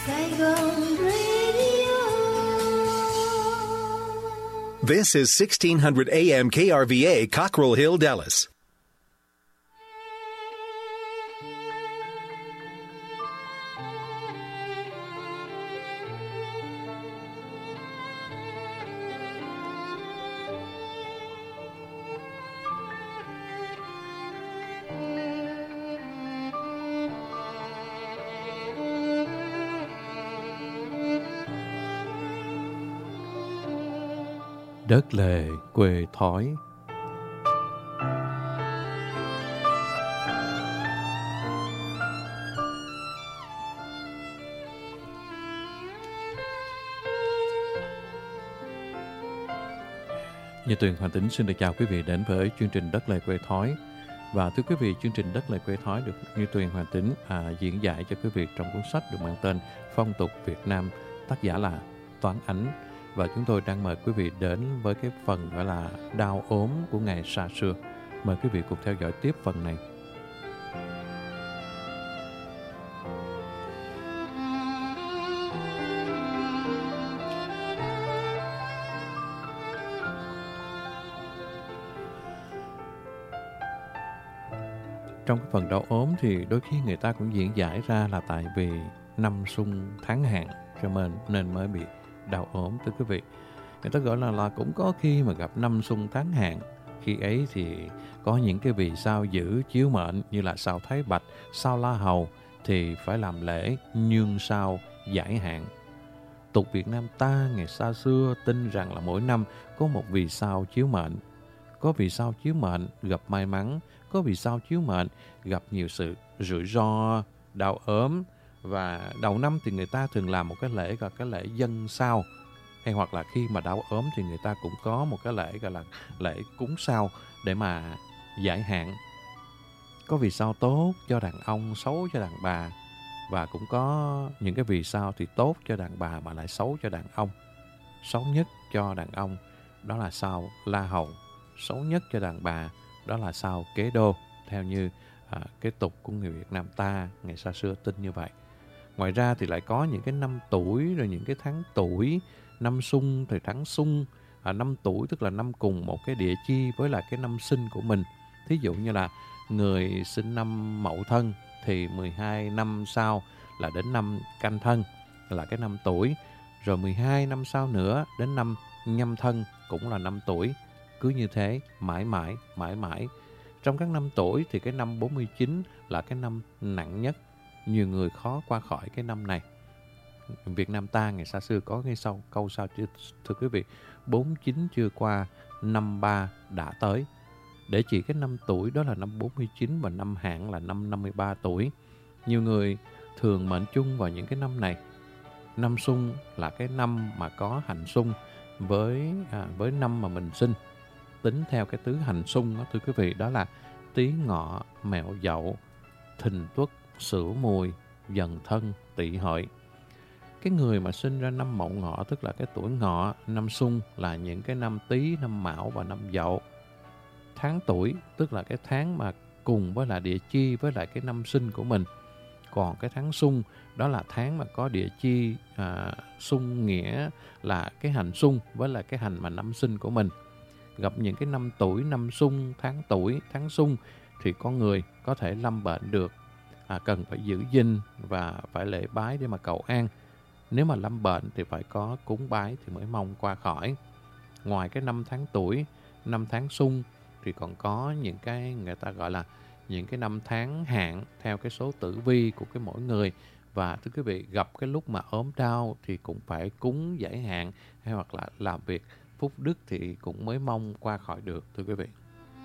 Saigon Radio. This is 1600 AM KRVA, Cockrell Hill, Dallas. Đất lề quê thói. Như Tuyền Hoàng Tĩnh xin được chào quý vị đến với chương trình Đất lề quê thói. Và thưa quý vị, chương trình Đất lề quê thói được Như Tuyền Hoàng Tĩnh diễn giải cho quý vị trong cuốn sách được mang tên Phong tục Việt Nam, tác giả là Toán Ánh. Và chúng tôi đang mời quý vị đến với cái phần gọi là đau ốm của ngày xa xưa. Mời quý vị cùng theo dõi tiếp phần này. Trong cái phần đau ốm thì đôi khi người ta cũng diễn giải ra là tại vì năm xung tháng hạn cho nên mới bị đau ốm, thưa quý vị. Người ta gọi là cũng có khi mà gặp năm xung tháng hạn. Khi ấy thì có những cái vì sao giữ chiếu mệnh như là sao Thái Bạch, sao La Hầu thì phải làm lễ nhương sao giải hạn. Tục Việt Nam ta ngày xa xưa tin rằng là mỗi năm có một vì sao chiếu mệnh. Có vì sao chiếu mệnh gặp may mắn, có vì sao chiếu mệnh gặp nhiều sự rủi ro, đau ốm. Và đầu năm thì người ta thường làm một cái lễ gọi cái lễ dân sao. Hay hoặc là khi mà đau ốm thì người ta cũng có một cái lễ gọi là lễ cúng sao để mà giải hạn. Có vì sao tốt cho đàn ông, xấu cho đàn bà. Và cũng có những cái vì sao thì tốt cho đàn bà mà lại xấu cho đàn ông. Xấu nhất cho đàn ông đó là sao La Hầu. Xấu nhất cho đàn bà đó là sao Kế Đô. Theo như cái tục của người Việt Nam ta ngày xa xưa tin như vậy. Ngoài ra thì lại có những cái năm tuổi, rồi những cái tháng tuổi, năm xung thì tháng xung, năm tuổi tức là năm cùng một cái địa chi với lại cái năm sinh của mình. Thí dụ như là người sinh năm Mậu Thân thì 12 năm sau là đến năm Canh Thân là cái năm tuổi. Rồi 12 năm sau nữa đến năm Nhâm Thân cũng là năm tuổi. Cứ như thế mãi mãi. Trong các năm tuổi thì cái năm 49 là cái năm nặng nhất. Nhiều người khó qua khỏi cái năm này. Việt Nam ta ngày xa xưa có cái câu sau thưa quý vị, 49 chưa qua, 53 đã tới. Để chỉ cái năm tuổi đó là năm 49 và năm hạn là năm 53 tuổi. Nhiều người thường mệnh chung vào những cái năm này. Năm xung là cái năm mà có hành xung với năm mà mình sinh. Tính theo cái tứ hành xung đó, thưa quý vị, đó là Tý Ngọ, Mẹo Dậu, Thìn Tuất, Sửu Mùi, Dần Thân, Tỵ Hợi. Cái người mà sinh ra năm Mậu Ngọ tức là cái tuổi Ngọ, năm xung là những cái năm Tý, năm Mão và năm Dậu. Tháng tuổi tức là cái tháng mà cùng với lại địa chi với lại cái năm sinh của mình. Còn cái tháng xung đó là tháng mà có địa chi xung nghĩa là cái hành xung với lại cái hành mà năm sinh của mình. Gặp những cái năm tuổi, năm xung, tháng tuổi, tháng xung thì con người có thể lâm bệnh được. Cần phải giữ gìn và phải lễ bái để mà cầu an. Nếu mà lâm bệnh thì phải có cúng bái thì mới mong qua khỏi. Ngoài cái năm tháng tuổi, năm tháng xung thì còn có những cái người ta gọi là những cái năm tháng hạn theo cái số tử vi của cái mỗi người. Và thưa quý vị, gặp cái lúc mà ốm đau thì cũng phải cúng giải hạn hay hoặc là làm việc phúc đức thì cũng mới mong qua khỏi được, thưa quý vị.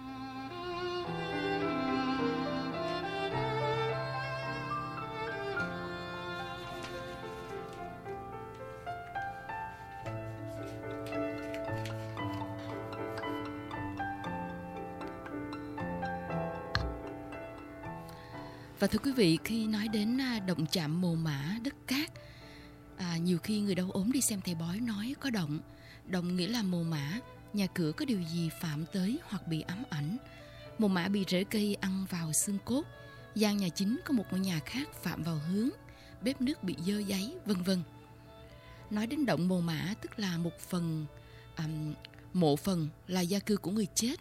Và thưa quý vị, khi nói đến động chạm mồ mả đất cát, nhiều khi người đau ốm đi xem thầy bói nói có động. Động nghĩa là mồ mả, nhà cửa có điều gì phạm tới hoặc bị ám ảnh. Mồ mả bị rễ cây ăn vào xương cốt. Gian nhà chính có một ngôi nhà khác phạm vào hướng. bếp nước bị dơ dáy, vân vân. Nói đến động mồ mả tức là một phần mộ phần là gia cư của người chết.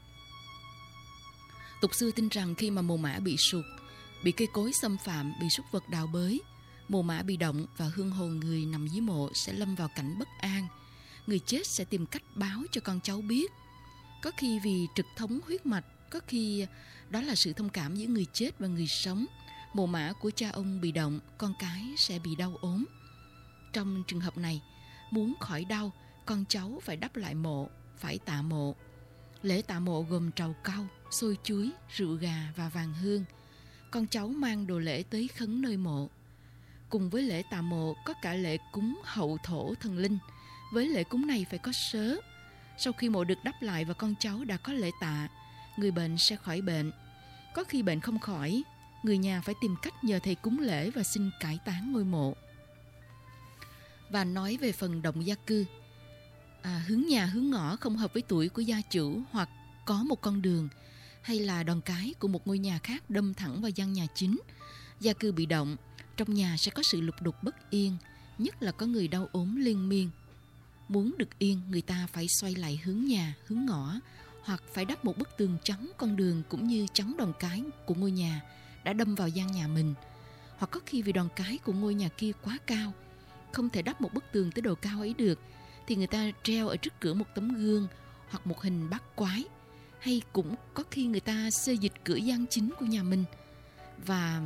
Tục xưa tin rằng khi mà mồ mả bị sụt, bị cây cối xâm phạm, bị súc vật đào bới, mồ mả bị động và hương hồn người nằm dưới mộ sẽ lâm vào cảnh bất an. Người chết sẽ tìm cách báo cho con cháu biết. Có khi vì trực thống huyết mạch, có khi đó là sự thông cảm giữa người chết và người sống. Mồ mả của cha ông bị động, con cái sẽ bị đau ốm. Trong trường hợp này, muốn khỏi đau, con cháu phải đắp lại mộ, phải tạ mộ. Lễ tạ mộ gồm trầu cau, xôi chuối, rượu gà và vàng hương. Con cháu mang đồ lễ tới khấn nơi mộ. Cùng với lễ tạ mộ có cả lễ cúng hậu thổ thần linh. Với lễ cúng này phải có sớ. Sau khi mộ được đắp lại và con cháu đã có lễ tạ, người bệnh sẽ khỏi bệnh. Có khi bệnh không khỏi, người nhà phải tìm cách nhờ thầy cúng lễ và xin cải táng ngôi mộ. Và nói về phần động gia cư, hướng nhà hướng ngõ không hợp với tuổi của gia chủ hoặc có một con đường hay là đòn cái của một ngôi nhà khác đâm thẳng vào gian nhà chính. Gia cư bị động, trong nhà sẽ có sự lục đục bất yên, nhất là có người đau ốm liên miên. Muốn được yên, người ta phải xoay lại hướng nhà, hướng ngõ, hoặc phải đắp một bức tường chắn con đường cũng như chắn đòn cái của ngôi nhà đã đâm vào gian nhà mình. Hoặc có khi vì đòn cái của ngôi nhà kia quá cao, không thể đắp một bức tường tới độ cao ấy được, thì người ta treo ở trước cửa một tấm gương hoặc một hình bát quái. Hay cũng có khi người ta xê dịch cửa gian chính của nhà mình. Và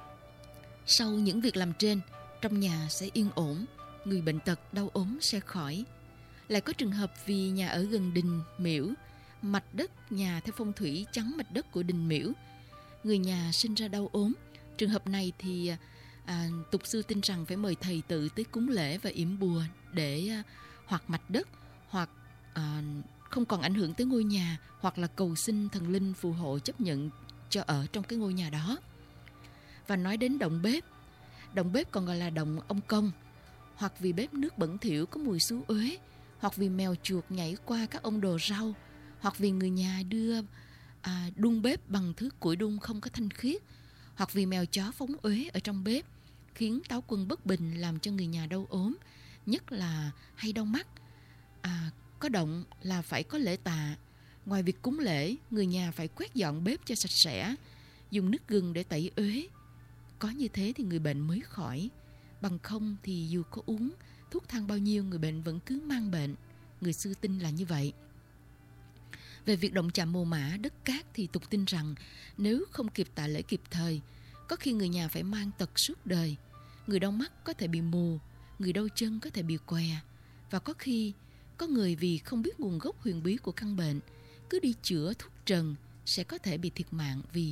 sau những việc làm trên, trong nhà sẽ yên ổn, người bệnh tật đau ốm sẽ khỏi. Lại có trường hợp vì nhà ở gần đình, miễu, mạch đất nhà theo phong thủy chắn mạch đất của đình miễu, người nhà sinh ra đau ốm. Trường hợp này thì tục xưa tin rằng phải mời thầy tự tới cúng lễ và yểm bùa để hoặc mạch đất, hoặc không còn ảnh hưởng tới ngôi nhà, hoặc là cầu xin thần linh phù hộ chấp nhận cho ở trong cái ngôi nhà đó. Và nói đến động bếp còn gọi là động ông công, hoặc vì bếp nước bẩn thỉu có mùi xú uế, hoặc vì mèo chuột nhảy qua các ông đồ rau, hoặc vì người nhà đưa đun bếp bằng thứ củi đun không có thanh khiết, hoặc vì mèo chó phóng uế ở trong bếp, khiến táo quân bất bình làm cho người nhà đau ốm, nhất là hay đau mắt. Có động là phải có lễ tạ. Ngoài việc cúng lễ, người nhà phải quét dọn bếp cho sạch sẽ, dùng nước gừng để tẩy uế. Có như thế thì người bệnh mới khỏi. Bằng không thì dù có uống thuốc thang bao nhiêu, người bệnh vẫn cứ mang bệnh. Người xưa tin là như vậy. Về việc động chạm mồ mả, đất cát thì tục tin rằng nếu không kịp tạ lễ kịp thời, có khi người nhà phải mang tật suốt đời. Người đau mắt có thể bị mù, người đau chân có thể bị què. Và có khi có người vì không biết nguồn gốc huyền bí của căn bệnh, cứ đi chữa thuốc trần, sẽ có thể bị thiệt mạng vì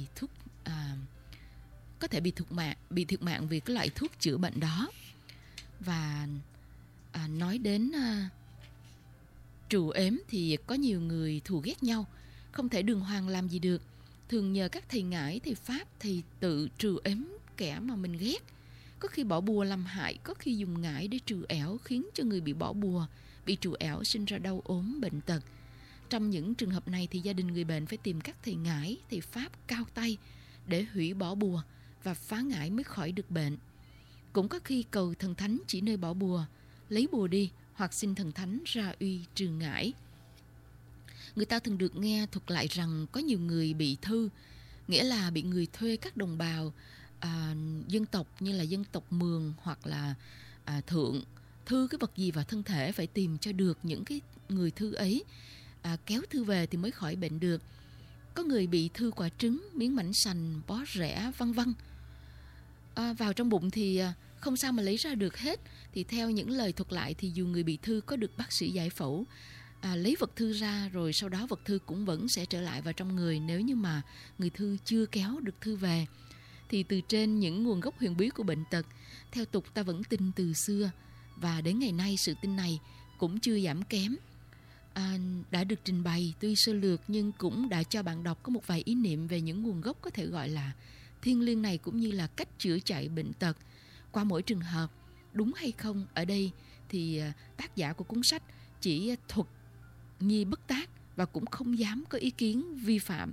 thiệt mạng vì cái loại thuốc chữa bệnh đó. Và nói đến trù ếm thì có nhiều người thù ghét nhau, không thể đường hoàng làm gì được. Thường nhờ các thầy ngải, thầy pháp, thầy tự trừ ếm kẻ mà mình ghét. Có khi bỏ bùa làm hại, có khi dùng ngải để trừ ẻo, khiến cho người bị bỏ bùa, bị trừ ẻo sinh ra đau ốm, bệnh tật. Trong những trường hợp này thì gia đình người bệnh phải tìm các thầy ngải, thầy pháp cao tay để hủy bỏ bùa và phá ngải mới khỏi được bệnh. Cũng có khi cầu thần thánh chỉ nơi bỏ bùa, lấy bùa đi, hoặc xin thần thánh ra uy trừ ngải. Người ta thường được nghe thuật lại rằng có nhiều người bị thư, nghĩa là bị người thuê các đồng bào dân tộc như là dân tộc Mường hoặc là Thượng thư cái vật gì vào thân thể, phải tìm cho được những cái người thư ấy, kéo thư về thì mới khỏi bệnh được. Có người bị thư quả trứng, miếng mảnh sành, bó rẽ, vân vân. Vào trong bụng thì không sao mà lấy ra được hết. Thì theo những lời thuật lại thì dù người bị thư có được bác sĩ giải phẫu, lấy vật thư ra, rồi sau đó vật thư cũng vẫn sẽ trở lại vào trong người nếu như mà người thư chưa kéo được thư về. Thì từ trên những nguồn gốc huyền bí của bệnh tật, theo tục ta vẫn tin từ xưa, và đến ngày nay sự tin này cũng chưa giảm kém. Đã được trình bày tuy sơ lược nhưng cũng đã cho bạn đọc có một vài ý niệm về những nguồn gốc có thể gọi là thiêng liêng này, cũng như là cách chữa chạy bệnh tật qua mỗi trường hợp. Đúng hay không ở đây thì tác giả của cuốn sách chỉ thuật nhi bất tác và cũng không dám có ý kiến vi phạm,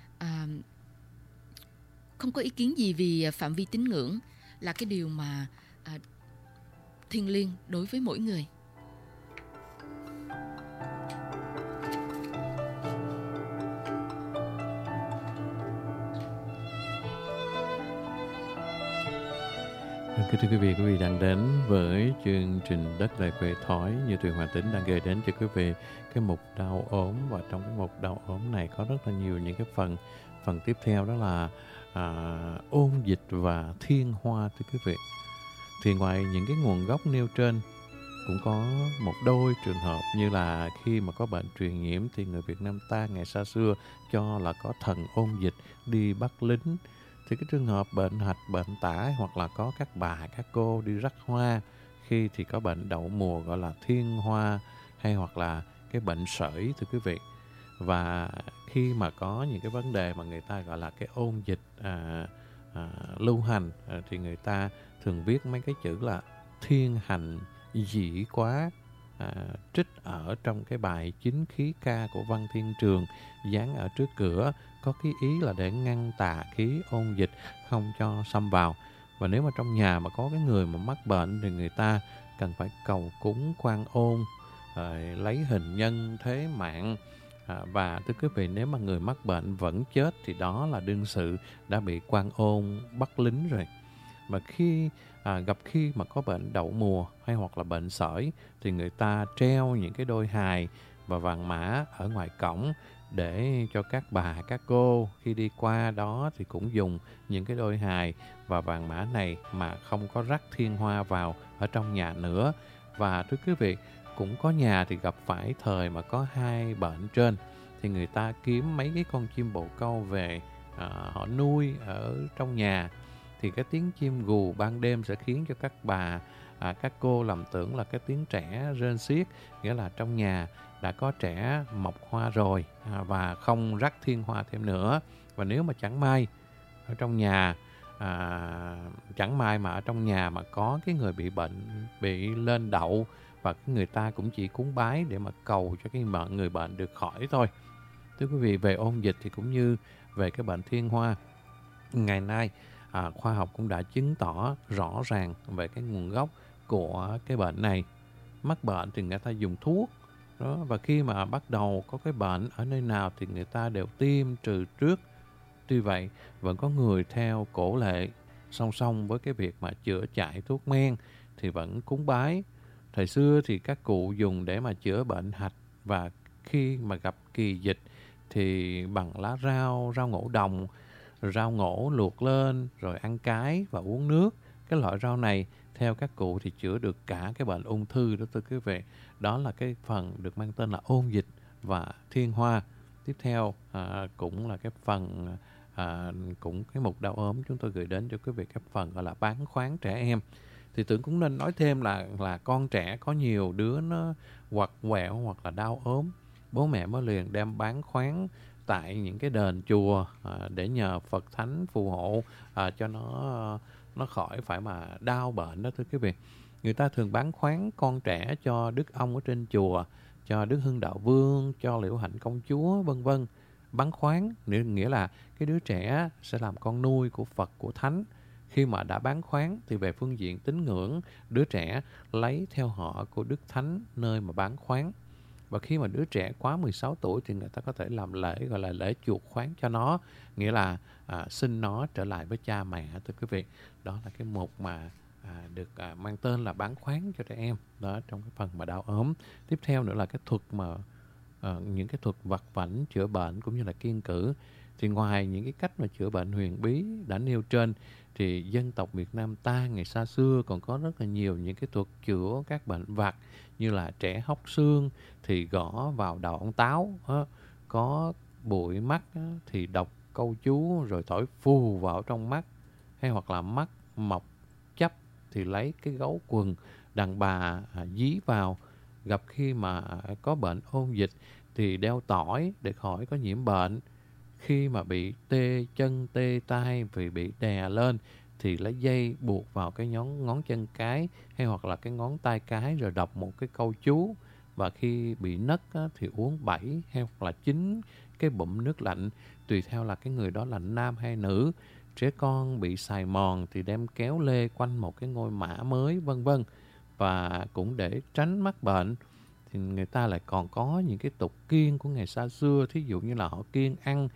không có ý kiến gì vì phạm vi tín ngưỡng là cái điều mà thiêng liêng đối với mỗi người. Kính thưa quý vị đang đến với chương trình Đất Đai Quê Thói, như Tuyền Hoàng Tính đang gửi đến cho quý vị cái mục đau ốm, và trong cái mục đau ốm này có rất là nhiều những cái phần tiếp theo, đó là ôn dịch và thiên hoa, thưa quý vị. Thì ngoài những cái nguồn gốc nêu trên, cũng có một đôi trường hợp như là khi mà có bệnh truyền nhiễm thì người Việt Nam ta ngày xa xưa cho là có thần ôn dịch đi bắt lính. Thì cái trường hợp bệnh hạch, bệnh tả, hoặc là có các bà, các cô đi rắc hoa khi thì có bệnh đậu mùa gọi là thiên hoa, hay hoặc là cái bệnh sởi, thưa quý vị. Và khi mà có những cái vấn đề mà người ta gọi là cái ôn dịch lưu hành, thì người ta thường viết mấy cái chữ là thiên hành dĩ quá, trích ở trong cái bài Chính khí ca của Văn Thiên Trường, dán ở trước cửa, có cái ý là để ngăn tà khí ôn dịch không cho xâm vào. Và nếu mà trong nhà mà có cái người mà mắc bệnh thì người ta cần phải cầu cúng Quan Ôn, lấy hình nhân thế mạng. Và thưa quý vị, nếu mà người mắc bệnh vẫn chết thì đó là đương sự đã bị Quan Ôn bắt lính rồi. Mà khi mà có bệnh đậu mùa hay hoặc là bệnh sởi thì người ta treo những cái đôi hài và vàng mã ở ngoài cổng để cho các bà, các cô khi đi qua đó thì cũng dùng những cái đôi hài và vàng mã này mà không có rắc thiên hoa vào ở trong nhà nữa. Và thưa quý vị, cũng có nhà thì gặp phải thời mà có hai bệnh trên thì người ta kiếm mấy cái con chim bồ câu về, họ nuôi ở trong nhà. Thì cái tiếng chim gù ban đêm sẽ khiến cho các bà, các cô lầm tưởng là cái tiếng trẻ rên xiết, nghĩa là trong nhà đã có trẻ mọc hoa rồi, và không rắc thiên hoa thêm nữa. Và nếu mà chẳng may ở trong nhà, ở trong nhà mà có cái người bị bệnh, bị lên đậu, và cái người ta cũng chỉ cúng bái để mà cầu cho cái người bệnh được khỏi thôi. Thưa quý vị, về ôn dịch thì cũng như về cái bệnh thiên hoa, ngày nay khoa học cũng đã chứng tỏ rõ ràng về cái nguồn gốc của cái bệnh này. Mắc bệnh thì người ta dùng thuốc đó, và khi mà bắt đầu có cái bệnh ở nơi nào thì người ta đều tiêm trừ trước. Tuy vậy, vẫn có người theo cổ lệ, song song với cái việc mà chữa chạy thuốc men thì vẫn cúng bái. Thời xưa thì các cụ dùng để mà chữa bệnh hạch, và khi mà gặp kỳ dịch thì bằng lá rau ngổ đồng, rau ngổ luộc lên rồi ăn cái và uống nước. Cái loại rau này theo các cụ thì chữa được cả cái bệnh ung thư đó, thưa quý vị. Đó là cái phần được mang tên là ôn dịch và thiên hoa. Tiếp theo cũng là cái phần cũng cái mục đau ốm chúng tôi gửi đến cho quý vị cái phần gọi là bán khoáng trẻ em. Thì tưởng cũng nên nói thêm là con trẻ có nhiều đứa nó quặt quẹo hoặc là đau ốm, bố mẹ mới liền đem bán khoáng tại những cái đền chùa để nhờ Phật Thánh phù hộ cho nó khỏi phải mà đau bệnh đó, thưa quý vị. Người ta thường bán khoáng con trẻ cho Đức Ông ở trên chùa, cho Đức Hưng Đạo Vương, cho Liễu Hạnh Công Chúa, vân vân. Bán khoáng nghĩa là cái đứa trẻ sẽ làm con nuôi của Phật, của Thánh. Khi mà đã bán khoáng thì về phương diện tín ngưỡng, đứa trẻ lấy theo họ của Đức Thánh nơi mà bán khoáng. Và khi mà đứa trẻ quá 16 tuổi thì người ta có thể làm lễ gọi là lễ chuộc khoáng cho nó, nghĩa là xin nó trở lại với cha mẹ, thưa quý vị. Đó là cái mục mà được mang tên là bán khoáng cho trẻ em đó, trong cái phần mà đau ốm. Tiếp theo nữa là cái thuật mà những cái thuật vặt vãnh chữa bệnh cũng như là kiêng cữ. Thì ngoài những cái cách mà chữa bệnh huyền bí đã nêu trên thì dân tộc Việt Nam ta ngày xa xưa còn có rất là nhiều những cái thuật chữa các bệnh vặt, như là trẻ hóc xương thì gõ vào đầu ông táo, có bụi mắt thì đọc câu chú rồi thổi phù vào trong mắt, hay hoặc là mắt mọc chấp thì lấy cái gấu quần đàn bà dí vào. Gặp khi mà có bệnh ôn dịch thì đeo tỏi để khỏi có nhiễm bệnh. Khi mà bị tê chân tê tay vì bị đè lên thì lấy dây buộc vào cái ngón chân cái hay hoặc là cái ngón tay cái rồi đọc một cái câu chú. Và khi bị nấc thì uống 7 hay hoặc là 9 cái bụm nước lạnh, tùy theo là cái người đó là nam hay nữ. trẻ con bị xài mòn thì đem kéo lê quanh một cái ngôi mả mới, vân vân. Và cũng để tránh mắc bệnh thì người ta lại còn có những cái tục kiêng của ngày xa xưa. Thí dụ như là họ kiêng ăn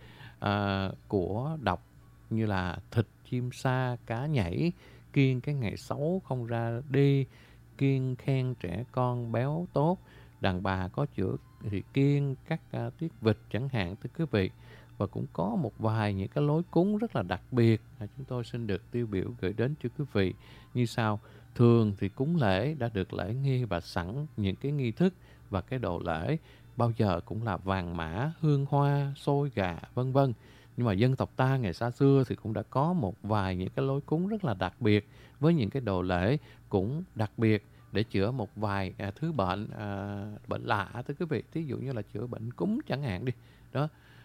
của độc như là thịt chim sa, cá nhảy, kiêng cái ngày xấu không ra đi, kiêng khen trẻ con béo tốt, đàn bà có chữa thì kiêng các tiết vịt chẳng hạn, thưa quý vị. Và cũng có một vài những cái lối cúng rất là đặc biệt chúng tôi xin được tiêu biểu gửi đến cho quý vị như sau. Thường thì cúng lễ đã được lễ nghi và sẵn những cái nghi thức và cái đồ lễ bao giờ cũng là vàng mã, hương hoa, xôi gà, vân vân. Nhưng mà dân tộc ta ngày xa xưa thì cũng đã có một vài những cái lối cúng rất là đặc biệt với những cái đồ lễ cũng đặc biệt để chữa một vài thứ bệnh bệnh lạ, thưa quý vị. Thí dụ như là chữa bệnh cúm chẳng hạn đi. Đó.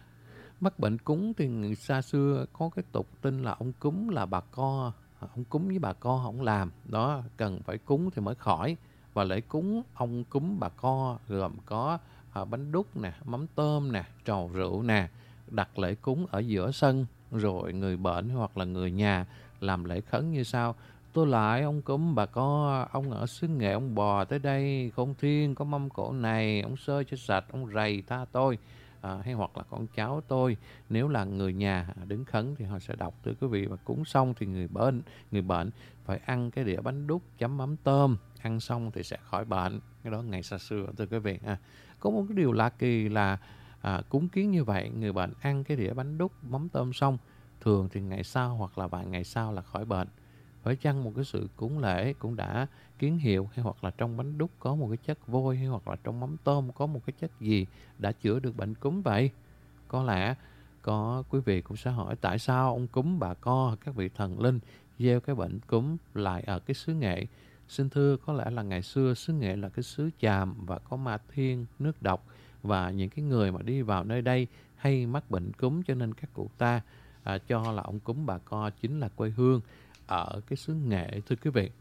Mắc bệnh cúm thì người xa xưa có cái tục tin là ông cúm là bà co, ông cúm với bà co không làm. Đó, cần phải cúng thì mới khỏi. Và lễ cúng ông cúm bà co gồm có bánh đúc nè, mắm tôm nè, trầu rượu nè, đặt lễ cúng ở giữa sân, rồi người bệnh hoặc là người nhà làm lễ khấn như sau. Tôi lại ông cúm bà co, ông ở xứ Nghệ ông bò tới đây, không thiên có mâm cỗ này, ông sơi cho sạch, ông rầy tha tôi. Hay hoặc là con cháu tôi. Nếu là người nhà đứng khấn thì họ sẽ đọc, thưa quý vị. Và cúng xong thì người bệnh phải ăn cái đĩa bánh đúc chấm mắm tôm, ăn xong thì sẽ khỏi bệnh. Cái đó ngày xa xưa, thưa quý vị. Có một cái điều lạ kỳ là cúng kiến như vậy, người bệnh ăn cái đĩa bánh đúc mắm tôm xong, thường thì ngày sau hoặc là vài ngày sau là khỏi bệnh. Phải chăng một cái sự cúng lễ cũng đã kiến hiệu, hay hoặc là trong bánh đúc có một cái chất vôi, hay hoặc là trong mắm tôm có một cái chất gì đã chữa được bệnh cúm vậy? Có lẽ có quý vị cũng sẽ hỏi tại sao ông cúm bà co, các vị thần linh gieo cái bệnh cúm lại ở cái xứ Nghệ. Xin thưa, có lẽ là ngày xưa xứ Nghệ là cái xứ Chàm và có ma thiên, nước độc, và những cái người mà đi vào nơi đây hay mắc bệnh cúm, cho nên các cụ ta cho là ông cúm bà co chính là quê hương ở cái xứ Nghệ, thưa quý vị.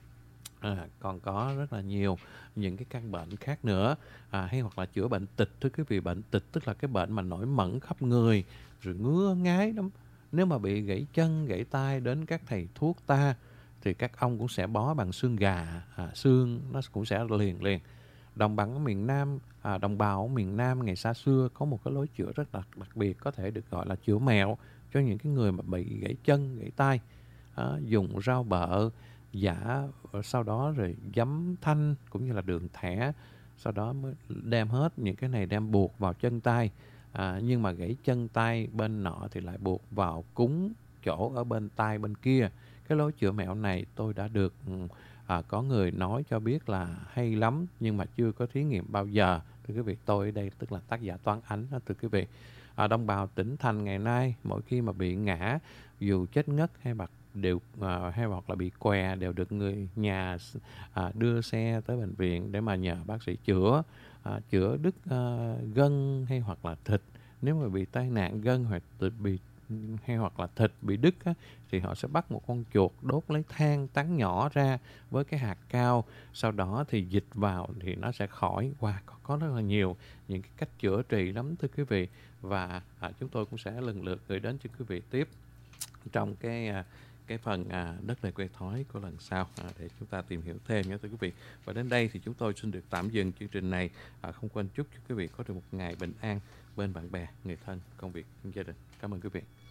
Còn có rất là nhiều những cái căn bệnh khác nữa, hay hoặc là chữa bệnh tịch, thưa quý vị. Bệnh tịch tức là cái bệnh mà nổi mẩn khắp người, rồi ngứa ngáy lắm. Nếu mà bị gãy chân, gãy tay đến các thầy thuốc ta thì các ông cũng sẽ bó bằng xương gà, xương nó cũng sẽ liền. Đồng bằng ở miền Nam, đồng bào ở miền Nam ngày xa xưa có một cái lối chữa rất đặc biệt, có thể được gọi là chữa mẹo cho những cái người mà bị gãy chân, gãy tay. Dùng rau bợ giả, sau đó rồi giấm thanh cũng như là đường thẻ, sau đó mới đem hết những cái này đem buộc vào chân tay. Nhưng mà gãy chân tay bên nọ thì lại buộc vào cúng chỗ ở bên tay bên kia. Cái lối chữa mẹo này tôi đã được có người nói cho biết là hay lắm, nhưng mà chưa có thí nghiệm bao giờ. Thưa quý vị, tôi ở đây tức là tác giả Toán Ánh đó, thưa quý vị. Đồng bào tỉnh thành ngày nay mỗi khi mà bị ngã, dù chết ngất hay hay hoặc là bị què, đều được người nhà đưa xe tới bệnh viện để mà nhờ bác sĩ chữa đứt gân hay hoặc là thịt. Nếu mà bị tai nạn gân hoặc là thịt bị đứt thì họ sẽ bắt một con chuột, đốt lấy than tán nhỏ ra với cái hạt cao, sau đó thì dịch vào thì nó sẽ khỏi. Có rất là nhiều những cái cách chữa trị lắm, thưa quý vị. Và chúng tôi cũng sẽ lần lượt gửi đến cho quý vị tiếp trong cái phần đất này quê thói của lần sau để chúng ta tìm hiểu thêm nhé, thưa quý vị. Và đến đây thì chúng tôi xin được tạm dừng chương trình này. Không quên chúc cho quý vị có được một ngày bình an bên bạn bè, người thân, công việc, gia đình. Cảm ơn quý vị.